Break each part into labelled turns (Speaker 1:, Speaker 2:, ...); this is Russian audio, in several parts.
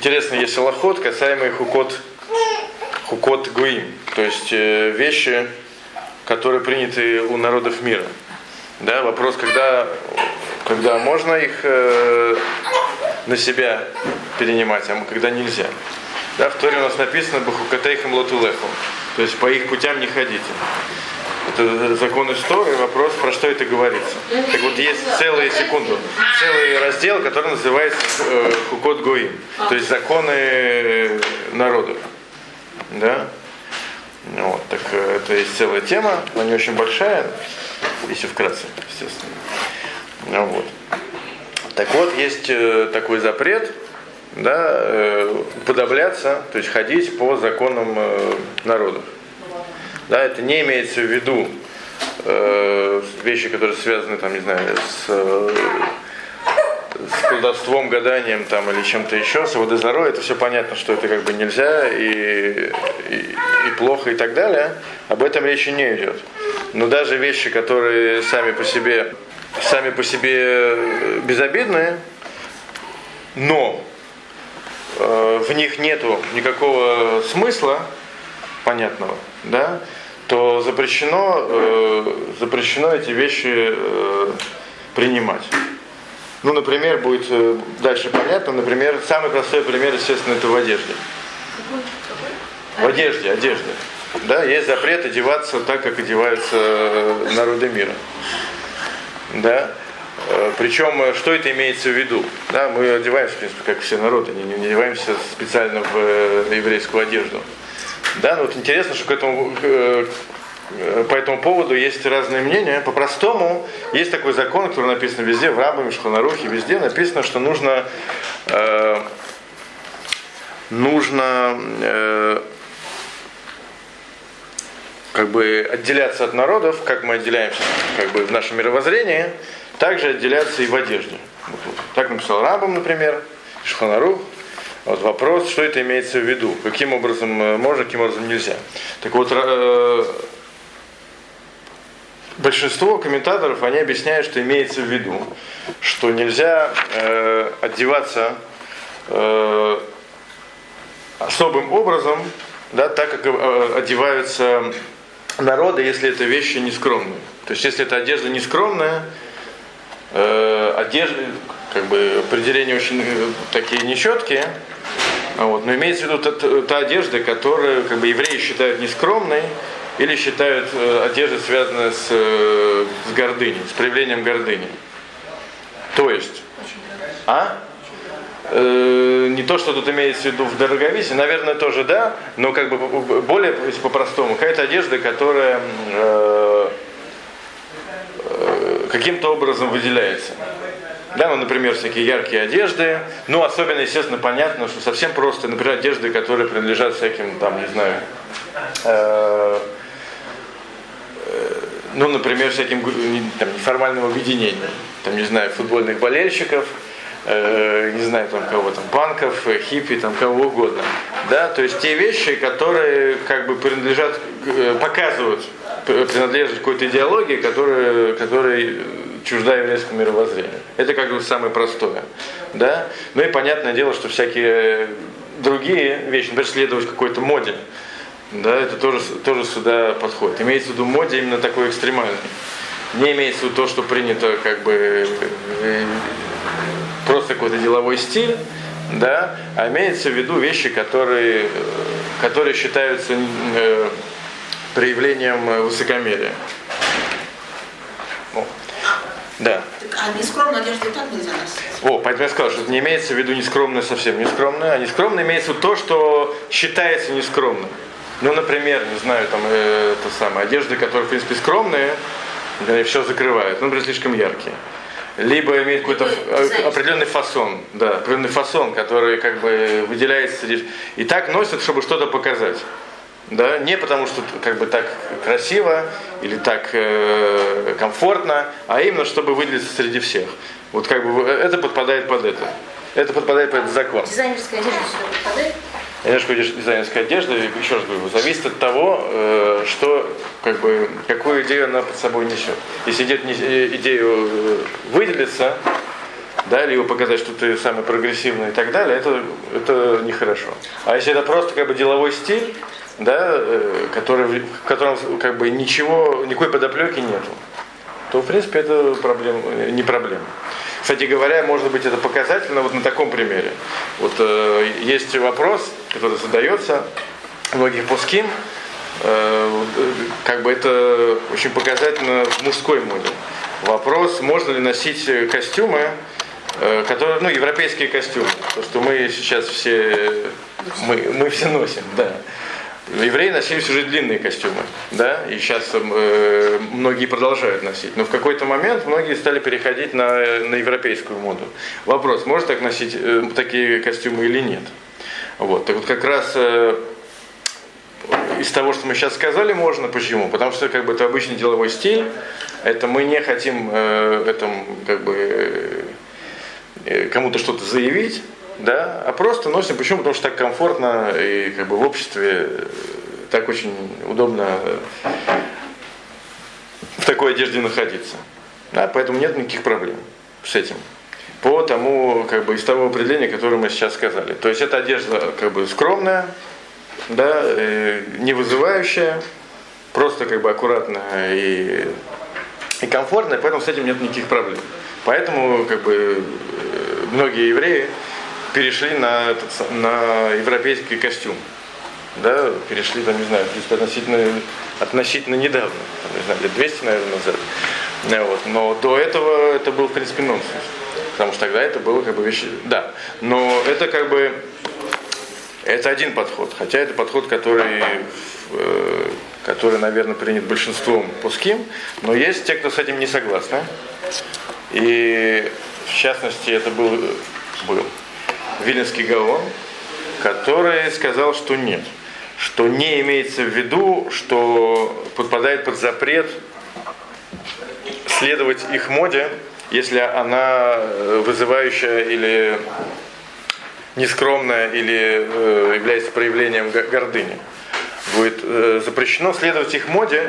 Speaker 1: интересно, есть алахот, касаемый хукот гуим, то есть вещи, которые приняты у народов мира. Да, вопрос, когда можно их на себя перенимать, а когда нельзя. Да, в Торе у нас написано «Бахукатейхам лотулеху», то есть по их путям не ходите. Это закон из Торы, вопрос, про что это говорится. Так вот, есть целый раздел, который называется Хукот Гоим, то есть законы народов. Да? Вот, так это есть целая тема, она не очень большая, если вкратце, естественно. Вот. Так вот, есть такой запрет, да, уподобляться, то есть ходить по законам народов. Да, это не имеется в виду вещи, которые связаны, там, не знаю, с колдовством, гаданием там, или чем-то еще, с водозарой, это все понятно, что это как бы нельзя и плохо и так далее. Об этом речи не идет. Но даже вещи, которые сами по себе безобидные, но в них нету никакого смысла понятного, да, то запрещено эти вещи принимать. Ну, например, будет дальше понятно, например, самый простой пример, естественно, это в одежде. В одежде. Да, есть запрет одеваться так, как одеваются народы мира. Да. Причем, что это имеется в виду? Да, мы одеваемся, в принципе, как все народы, не одеваемся специально в еврейскую одежду. Да, но вот интересно, что по этому поводу есть разные мнения. По-простому, есть такой закон, который написан везде, в Рамбаме, в Шулхан Арухе, везде написано, что нужно как бы отделяться от народов, как мы отделяемся как бы в нашем мировоззрении, также отделяться и в одежде. Так написал Рамбам, например, Шулхан Арух. Вот вопрос, что это имеется в виду, каким образом можно, каким образом нельзя. Так вот, большинство комментаторов, они объясняют, что имеется в виду, что нельзя одеваться особым образом, да, так как одеваются народы, если это вещи нескромные. То есть, если это одежда нескромная, одежда, как бы определения очень такие нечеткие, вот, но имеется в виду та одежда, которую как бы евреи считают нескромной, или считают одежду, связанную с гордыней, с проявлением гордыни. То есть, не то, что тут имеется в виду в дороговизе, наверное, тоже да, но как бы более по-простому, какая-то одежда, которая каким-то образом выделяется. Да, ну, например, всякие яркие одежды, ну, особенно, естественно, понятно, что совсем просто, например, одежды, которые принадлежат всяким, там, не знаю, ну, например, всяким там, неформальным объединениям, там, не знаю, футбольных болельщиков, не знаю, там, кого там, панков, хиппи, там, кого угодно, да, то есть те вещи, которые, как бы, принадлежат, показывают принадлежность какой-то идеологии, которая чужда еврейскому мировоззрению. Это как бы самое простое. Да? Ну и понятное дело, что всякие другие вещи, например, следовать какой-то моде, да, это тоже сюда подходит. Имеется в виду моде именно такой экстремальный. Не имеется в виду то, что принято как бы просто какой-то деловой стиль, да, а имеется в виду вещи, которые считаются проявлением высокомерия. Да.
Speaker 2: А нескромную одежду и так нельзя носить?
Speaker 1: Поэтому я сказал, что это не имеется в виду нескромное, совсем нескромное, а нескромное имеется в виду то, что считается нескромным. Ну, например, не знаю, там, одежды, которые, в принципе, скромные, все закрывают, например, слишком яркие. Либо имеет какой-то определенный фасон, да, определенный фасон, который как бы выделяется среди... И так носят, чтобы что-то показать. Да? Не потому, что как бы так красиво или так комфортно, а именно, чтобы выделиться среди всех. Вот как бы это подпадает под это. Это подпадает под этот закон.
Speaker 2: Дизайнерская одежда сюда подпадает?
Speaker 1: Дизайнерская одежда, еще раз говорю, зависит от того, что, как бы, какую идею она под собой несет. Если идею выделиться, да, либо показать, что ты самый прогрессивный и так далее, это нехорошо. А если это просто как бы деловой стиль, да, в котором как бы никакой подоплеки нету, то в принципе это не проблема. Кстати говоря, может быть это показательно вот на таком примере. Вот есть вопрос, который задается многих пуским, как бы это очень показательно в мужской моде. Вопрос, можно ли носить костюмы, которые, европейские костюмы, то, что мы сейчас мы все носим, да. Евреи носили всю жизнь длинные костюмы, да, и сейчас многие продолжают носить. Но в какой-то момент многие стали переходить на европейскую моду. Вопрос, можно так носить такие костюмы или нет? Вот, так вот как раз из того, что мы сейчас сказали, можно. Почему? Потому что как бы это обычный деловой стиль, это мы не хотим кому-то что-то заявить, да, а просто носим. Почему? Потому что так комфортно и как бы в обществе так очень удобно в такой одежде находиться. Да, поэтому нет никаких проблем с этим. По тому, как бы, из того определения, которое мы сейчас сказали. То есть эта одежда как бы скромная, да, не вызывающая, просто как бы аккуратная и комфортная, поэтому с этим нет никаких проблем. Поэтому как бы многие евреи перешли на европейский костюм. Да, перешли, там, не знаю, относительно недавно, там, не знаю, лет 200, наверное, назад. Вот. Но до этого это был, в принципе, нонсенс. Потому что тогда это было как бы вещи. Да. Но это как бы это один подход. Хотя это подход, который, наверное, принят большинством пуским. Но есть те, кто с этим не согласны. И в частности, это был Виленский Гаон, который сказал, что нет. Что не имеется в виду, что подпадает под запрет следовать их моде, если она вызывающая или нескромная, или является проявлением гордыни. Будет запрещено следовать их моде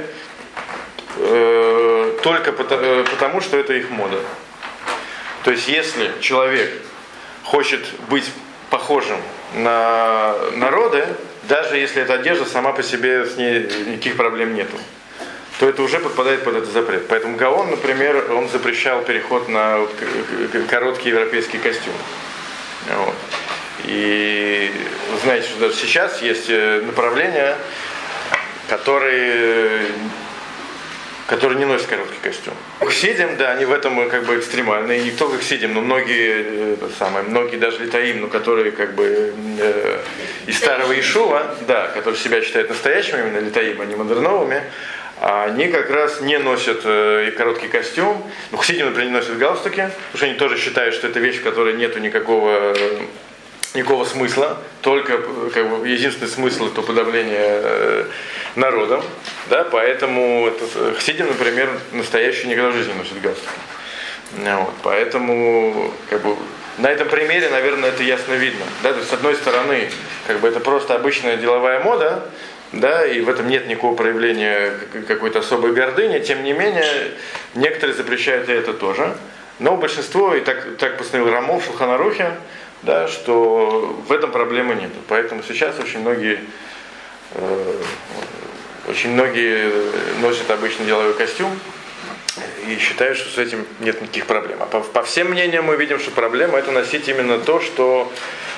Speaker 1: только потому, что это их мода. То есть, если человек хочет быть похожим на народы, даже если эта одежда сама по себе, с ней никаких проблем нету, то это уже подпадает под этот запрет. Поэтому Гаон, например, он запрещал переход на короткий европейский костюм. Вот. И вы знаете, что даже сейчас есть направления, которые не носят короткий костюм. Хасидим, да, они в этом как бы экстремальные. И не только хасидим, но многие даже литаим, которые как бы из старого Ишува, да, которые себя считают настоящими именно литаим, а не модерновыми, они как раз не носят короткий костюм. Ну, хасидим, например, не носят галстуки, потому что они тоже считают, что это вещь, в которой нету никакого смысла, только как бы единственный смысл это подавление народом, да, поэтому хасидим, например, настоящие никогда в жизни не носят галстуки. Вот, поэтому как бы на этом примере, наверное, это ясно видно. Да, то есть, с одной стороны, как бы это просто обычная деловая мода, да, и в этом нет никакого проявления какой-то особой гордыни, тем не менее, некоторые запрещают и это тоже. Но большинство, и так постановил Рамон в Шулхан Арухе, да, что в этом проблемы нет. Поэтому сейчас очень многие носят обычный деловой костюм и считают, что с этим нет никаких проблем. А по всем мнениям мы видим, что проблема это носить именно то, что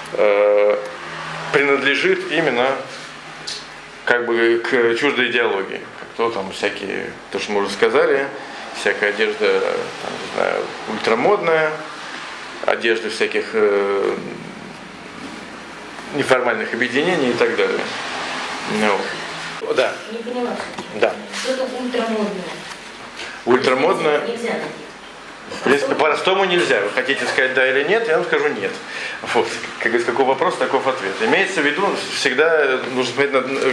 Speaker 1: принадлежит именно как бы к чуждой идеологии. То там всякие, то, что мы уже сказали, всякая одежда, там, не знаю, ультрамодная, одежды всяких неформальных объединений и так далее. Ну, да.
Speaker 3: Не поняла.
Speaker 1: Да.
Speaker 3: Что-то ультрамодное.
Speaker 1: Ультрамодное.
Speaker 3: Нельзя.
Speaker 1: В принципе, по-простому нельзя. Вы хотите сказать да или нет, я вам скажу нет. Вот. Как говорится, какой вопрос, таков ответ. Имеется в виду, всегда нужно смотреть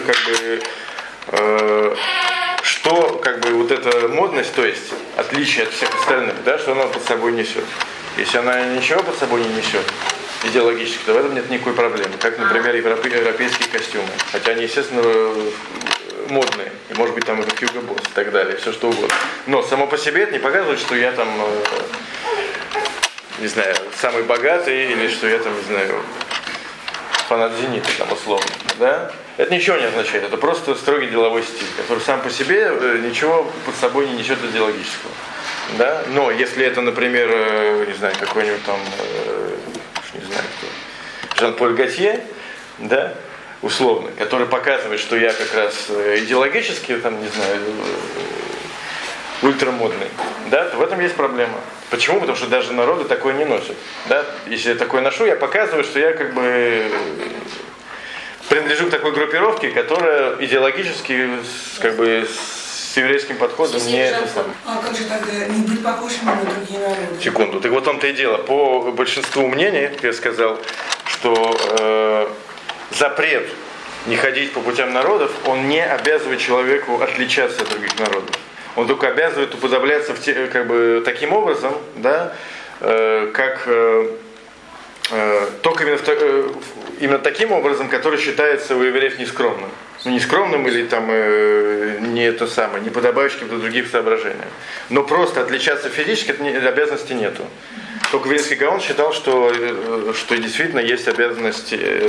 Speaker 1: на что как бы вот эта модность, то есть отличие от всех остальных, да, что она под собой несет. Если она ничего под собой не несет идеологически, то в этом нет никакой проблемы. Как, например, европейские костюмы. Хотя они, естественно, модные. И может быть там и как Hugo Boss и так далее, все что угодно. Но само по себе это не показывает, что я там не знаю, самый богатый, или что я там, не знаю, фанат «Зенита», там, условно, да? Это ничего не означает, это просто строгий деловой стиль, который сам по себе ничего под собой не несет идеологического. Да? Но если это, например, не знаю, какой-нибудь там, не знаю, кто, Жан-Поль Готье, да, условно, который показывает, что я как раз идеологически, там, не знаю, ультрамодный, да, то в этом есть проблема. Почему? Потому что даже народы такое не носят. Да? Если я такое ношу, я показываю, что я как бы принадлежу к такой группировке, которая идеологически как бы с еврейским подходом не это самое.
Speaker 3: А как же тогда не быть похожим на другие народы?
Speaker 1: Секунду. Так вот в том-то и дело. По большинству мнений, как я сказал, что запрет не ходить по путям народов, он не обязывает человеку отличаться от других народов. Он только обязывает уподобляться как бы таким образом, да, как только именно таким образом, который считается у евреев нескромным. Ну, нескромным или там не то самое, не подобающим каким-то другим соображениям. Но просто отличаться физически обязанности нету. Только Вильнюсский Гаон считал, что действительно есть обязанность,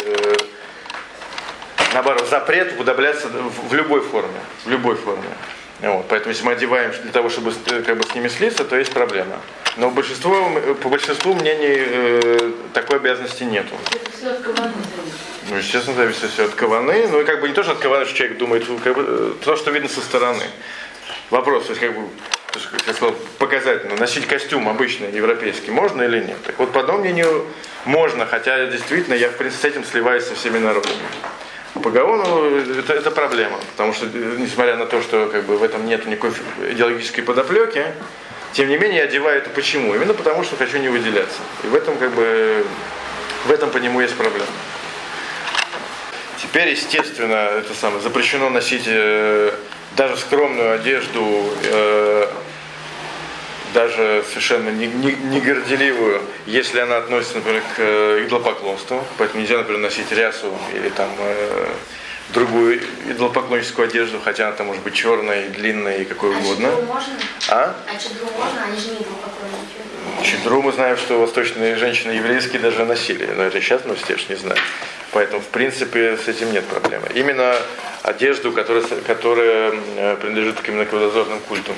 Speaker 1: наоборот, запрет уподобляться в любой форме. В любой форме. Вот, поэтому если мы одеваем для того, чтобы как бы с ними слиться, то есть проблема. Но по большинству мнений такой обязанности нету.
Speaker 4: Это все от каваны зависит.
Speaker 1: Ну, естественно, зависит все от каваны. Ну и как бы не то, что от каваны, что человек думает, как бы, то, что видно со стороны. Вопрос, то есть как бы, как я сказал, показательно, носить костюм обычный, европейский, можно или нет? Так вот, по одному мнению, можно, хотя действительно я, в принципе, с этим сливаюсь со всеми народами. По Гаону это проблема, потому что, несмотря на то, что как бы, в этом нет никакой идеологической подоплеки, тем не менее я одеваю это почему? Именно потому, что хочу не выделяться. И в этом, как бы, в этом по нему есть проблема. Теперь, естественно, это самое, запрещено носить даже скромную одежду, даже совершенно не горделивую, если она относится, например, к идолопоклонству. Поэтому нельзя, например, носить рясу или там другую идолопоклонническую одежду, хотя она там может быть черная, длинная и какой угодно.
Speaker 4: Чедру можно?
Speaker 1: А
Speaker 4: Чедру можно? Они же не идолопоклонники.
Speaker 1: Чедру мы знаем, что восточные женщины еврейские даже носили, но это сейчас, ну, все ж не знаю. Поэтому, в принципе, с этим нет проблемы. Именно одежду, которая принадлежит именно к водозорным культам.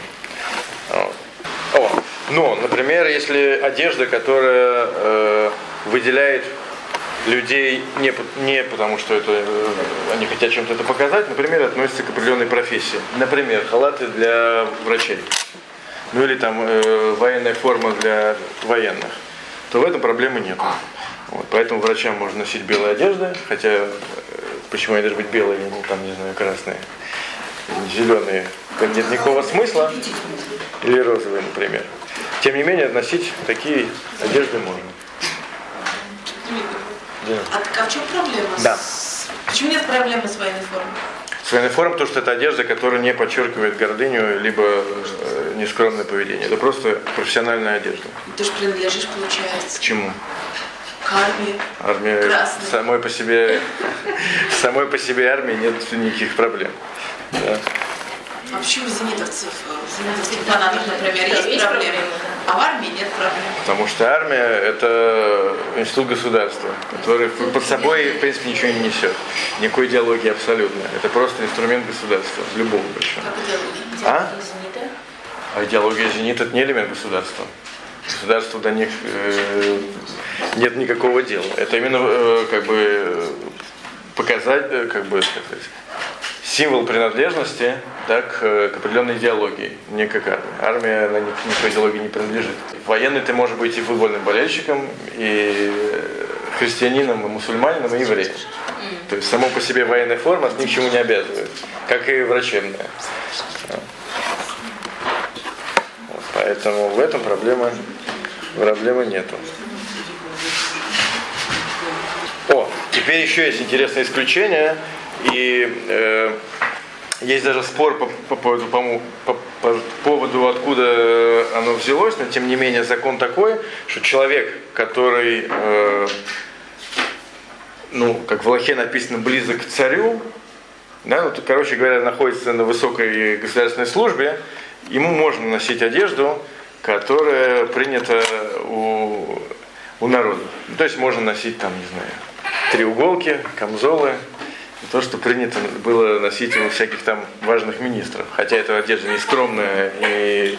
Speaker 1: Но, например, если одежда, которая выделяет людей не потому, что они хотят чем-то это показать, например, относится к определенной профессии. Например, халаты для врачей. Ну или там военная форма для военных. То в этом проблемы нет. Вот, поэтому врачам можно носить белые одежды, хотя почему они должны быть белые, ну там, не знаю, красные, зеленые, там нет никакого смысла. Или розовые, например. Тем не менее, носить такие одежды можно.
Speaker 2: А в чем проблема?
Speaker 1: Да.
Speaker 2: Почему нет проблемы с военной формой?
Speaker 1: С военной формой, потому что это одежда, которая не подчеркивает гордыню, либо нескромное поведение. Это просто профессиональная одежда.
Speaker 2: Ты же принадлежишь, получается.
Speaker 1: К чему?
Speaker 2: К армии.
Speaker 1: Армия
Speaker 2: Красной.
Speaker 1: самой по себе армии нет никаких проблем. Да.
Speaker 2: А почему у зенитовцев, фанатов, например, есть проблемы, а в армии нет проблем?
Speaker 1: Потому что армия – это институт государства, который под собой, в принципе, ничего не несет. Никакой идеологии абсолютно. Это просто инструмент государства, любого причем.
Speaker 2: Как идеология?
Speaker 1: А? А идеология «Зенит» – это не элемент государства. Государству до них нет никакого дела. Это именно как бы показать, как бы сказать, символ принадлежности, да, к определенной идеологии, не как армия. Армия, она никакой идеологии не принадлежит. Военный ты можешь быть и футбольным болельщиком, и христианином, и мусульманином, и евреем. То есть само по себе военная форма ни к чему не обязывает, как и врачебная. Вот, поэтому в этом проблемы нету. Теперь еще есть интересное исключение. И есть даже спор по поводу, откуда оно взялось, но тем не менее закон такой, что человек, который, как в Алахе написано, близок к царю, да, вот, короче говоря, находится на высокой государственной службе, ему можно носить одежду, которая принята у народа. То есть можно носить там, не знаю, треуголки, камзолы, то, что принято было носить у всяких там важных министров. Хотя эта одежда не скромная и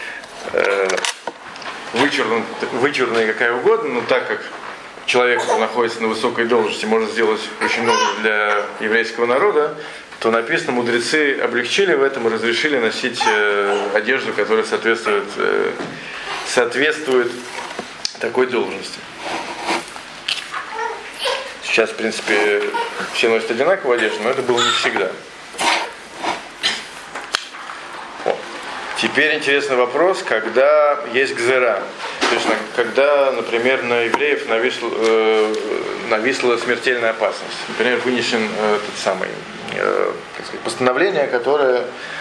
Speaker 1: вычурная какая угодно, но так как человек находится на высокой должности, может сделать очень много для еврейского народа, то написано, мудрецы облегчили в этом и разрешили носить одежду, которая соответствует такой должности. Сейчас, в принципе, все носят одинаковую одежду, но это было не всегда. Теперь интересный вопрос, когда есть гзера. То есть, когда, например, на евреев нависла смертельная опасность. Например, вынесен тот самый постановление, которое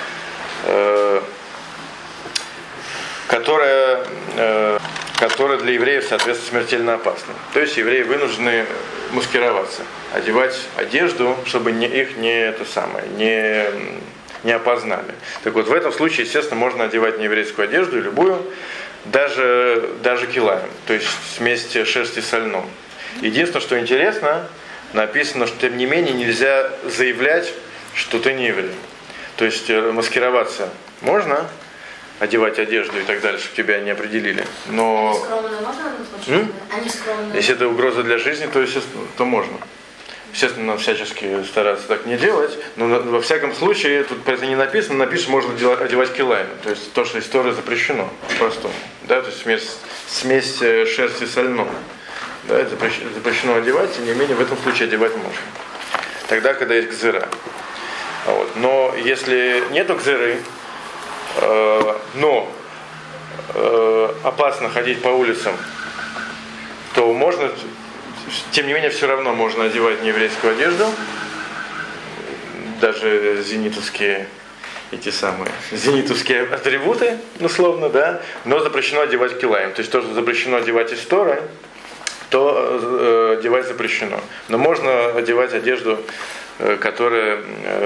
Speaker 1: для евреев, соответственно, смертельно опасно. То есть евреи вынуждены маскироваться, одевать одежду, чтобы их не опознали. Так вот, в этом случае, естественно, можно одевать нееврейскую одежду, любую, даже килаем, то есть смесь шерсти со льном. Единственное, что интересно, написано, что тем не менее нельзя заявлять, что ты не еврей. То есть маскироваться можно, одевать одежду и так далее, чтобы тебя не определили. Но
Speaker 4: скромно можно? Они скромные.
Speaker 1: Если это угроза для жизни, то, естественно, то можно. Естественно, надо всячески стараться так не делать, но во всяком случае, тут про это не написано, можно одевать килайм. То есть то, что история запрещено, по-простому. Да? То есть смесь шерсти со льном. Да, это запрещено одевать, тем не менее, в этом случае одевать можно. Тогда, когда есть гзера. Вот. Но если нету гзеры, но опасно ходить по улицам, то можно, тем не менее, все равно можно одевать нееврейскую одежду, даже зенитовские атрибуты, условно, да, но запрещено одевать килаем. То есть то, что запрещено одевать из Торы, то одевать запрещено. Но можно одевать одежду, которую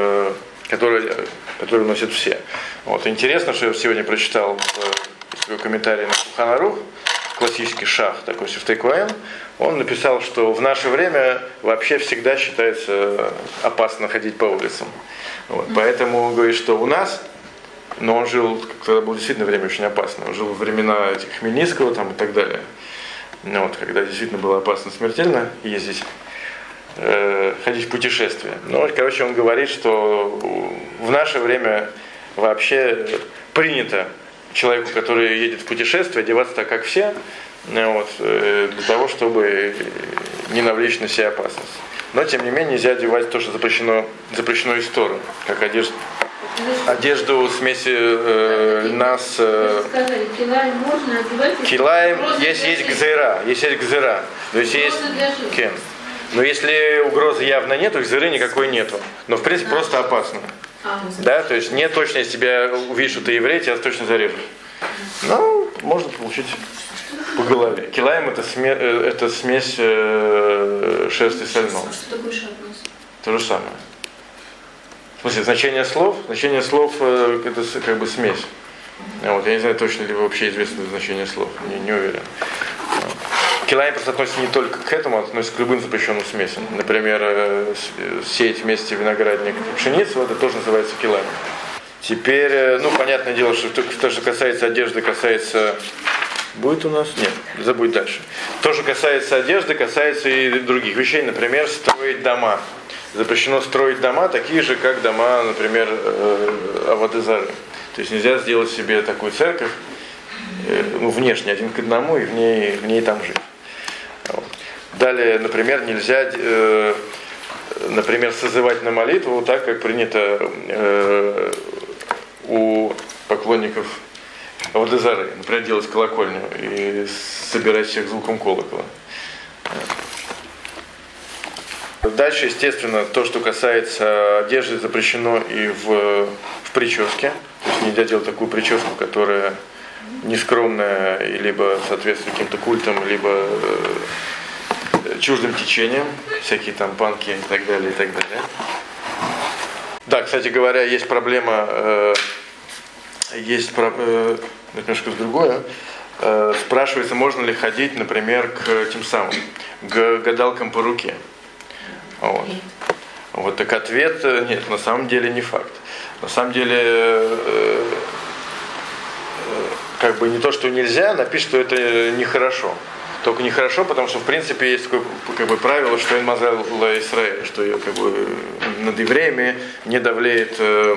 Speaker 1: носят все. Вот. Интересно, что я сегодня прочитал комментарий на Шулхан Арух, классический шах, такой Сифтей Коэн. Он написал, что в наше время вообще всегда считается опасно ходить по улицам. Вот. Поэтому он говорит, что у нас, но он жил, когда было действительно время очень опасно, он жил во времена Хмельницкого там, и так далее. Вот, когда действительно было опасно смертельно ездить, ходить в путешествие. Но, короче, он говорит, что в наше время вообще принято человеку, который едет в путешествие, одеваться так, как все, вот, для того, чтобы не навлечь на себя опасность. Но, тем не менее, нельзя одевать то, что запрещено из Торы, как одежду смеси льна с...
Speaker 4: Килаем можно одевать?
Speaker 1: Килаем, есть гзера. То есть есть кен. Но если угрозы явно нету, гзеры никакой нету. Но, в принципе, просто опасно. Да, то есть не точно, если тебя увидят, что ты еврей, тебя точно зарежут. Но можно получить по голове. Килаем это смесь шерсти со льном.
Speaker 4: Что такое шатнус?
Speaker 1: То же самое. В смысле, значение слов это как бы смесь. Вот, я не знаю, точно ли вообще известно значение слов, не уверен. Килаем просто относится не только к этому, а относится к любым запрещенным смесям. Например, сеять вместе виноградник и пшеницу, это тоже называется килаем. Теперь, понятное дело, что то, что касается одежды, касается... Будет у нас? Нет, забудь дальше. То, что касается одежды, касается и других вещей. Например, строить дома. Запрещено строить дома, такие же, как дома, например, Авода Зары. То есть нельзя сделать себе такую церковь, внешне, один к одному, и в ней там жить. Вот. Далее, например, нельзя созывать на молитву так, как принято у поклонников Авода Зары. Например, делать колокольню и собирать всех звуком колокола. Дальше, естественно, то, что касается одежды, запрещено и в прическе. То есть нельзя делать такую прическу, которая нескромная, либо соответствует каким-то культам, либо чуждым течениям, всякие там панки и так далее, и так далее. Да, кстати говоря, есть проблема, это немножко другое. спрашивается, можно ли ходить, например, к тем самым, к гадалкам по руке. Вот. Вот так ответ, нет, на самом деле не факт. На самом деле, как бы не то, что нельзя, напишет, что это нехорошо. Только нехорошо, потому что в принципе есть такое как бы правило, что «Эн мазал ла-Исраэль», что как бы над евреями не давлеет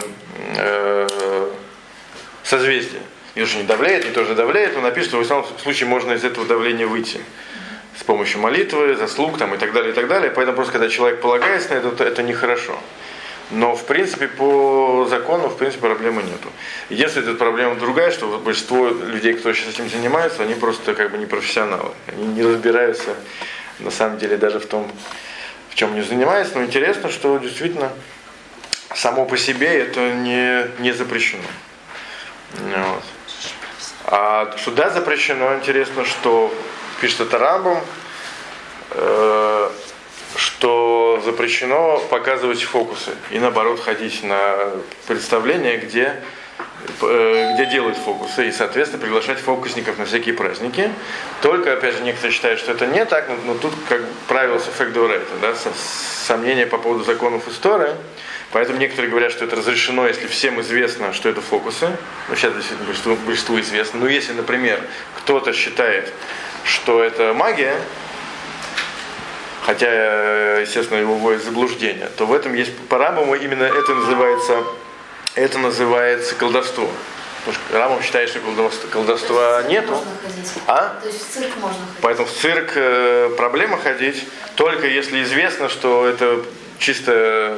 Speaker 1: созвездие. И уже не давляет, не тоже давляет, но напишет, что в основном случае можно из этого давления выйти. С помощью молитвы, заслуг там, и так далее, и так далее. Поэтому просто когда человек полагается на это нехорошо. Но в принципе по закону в принципе проблемы нету. Единственная эта проблема другая, что большинство людей, кто сейчас этим занимается, они просто как бы не профессионалы. Они не разбираются на самом деле даже в том, в чем они занимаются. Но интересно, что действительно само по себе это не запрещено. Вот. А что да, запрещено, интересно, что пишет это Рамбам, что запрещено показывать фокусы и наоборот ходить на представления, где делают фокусы, и, соответственно, приглашать фокусников на всякие праздники. Только, опять же, некоторые считают, что это не так, но тут как правило эффект Деорайта, да, сомнения по поводу законов истории. Поэтому некоторые говорят, что это разрешено, если всем известно, что это фокусы. Ну, сейчас действительно большинству известно. Но если, например, кто-то считает, что это магия, хотя, естественно, его вводит в заблуждение, то в этом есть по Рамбаму именно это называется колдовство. Потому что Рамбам считает, что колдовства нету.
Speaker 4: То есть в цирк можно ходить.
Speaker 1: Поэтому в цирк проблема ходить, только если известно, что это чистое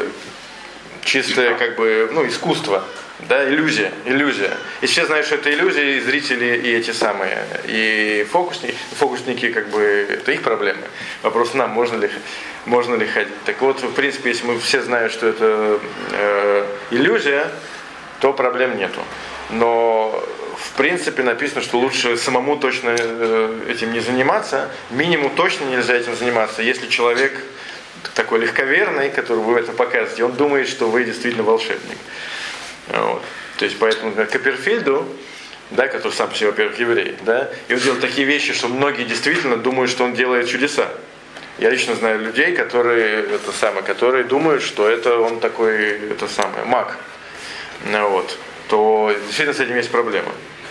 Speaker 1: как бы, искусство, да, иллюзия. И все знают, что это иллюзия, и зрители, и эти самые, и фокусники, как бы, это их проблемы. Вопрос нам, можно ли ходить. Так вот, в принципе, если мы все знают, что это иллюзия, то проблем нету. Но в принципе написано, что лучше самому точно этим не заниматься, минимум точно нельзя этим заниматься, если человек такой легковерный, который вы это показываете, он думает, что вы действительно волшебник. Вот. То есть поэтому, например, Копперфильду, да, который сам по себе, во-первых, еврей, да, и он делает такие вещи, что многие действительно думают, что он делает чудеса. Я лично знаю людей, которые думают, что это он такой, маг. Вот. То действительно с этим есть проблема.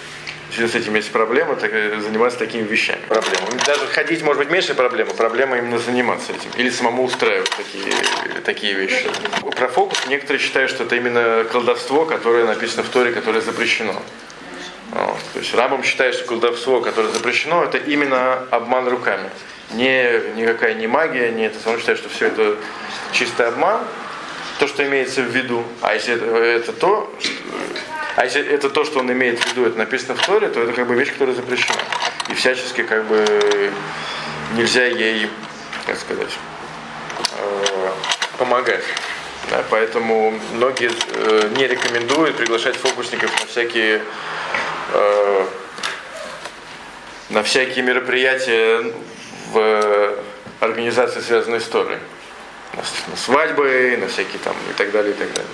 Speaker 1: Заниматься такими вещами. Проблема. Даже ходить может быть меньше проблема именно заниматься этим. Или самому устраивать такие вещи. Про фокус некоторые считают, что это именно колдовство, которое написано в Торе, которое запрещено. Вот. То есть Рамбам считает, что колдовство, которое запрещено, это именно обман руками. Никакая не магия, не это. Он считает, что все это чистый обман, то, что имеется в виду. А если это то, что он имеет в виду, это написано в Торе, то это как бы вещь, которая запрещена. И всячески как бы нельзя ей, помогать. Да, поэтому многие не рекомендуют приглашать фокусников на всякие мероприятия в организации, связанные с Торой. На свадьбы, на всякие там и так далее, и так далее.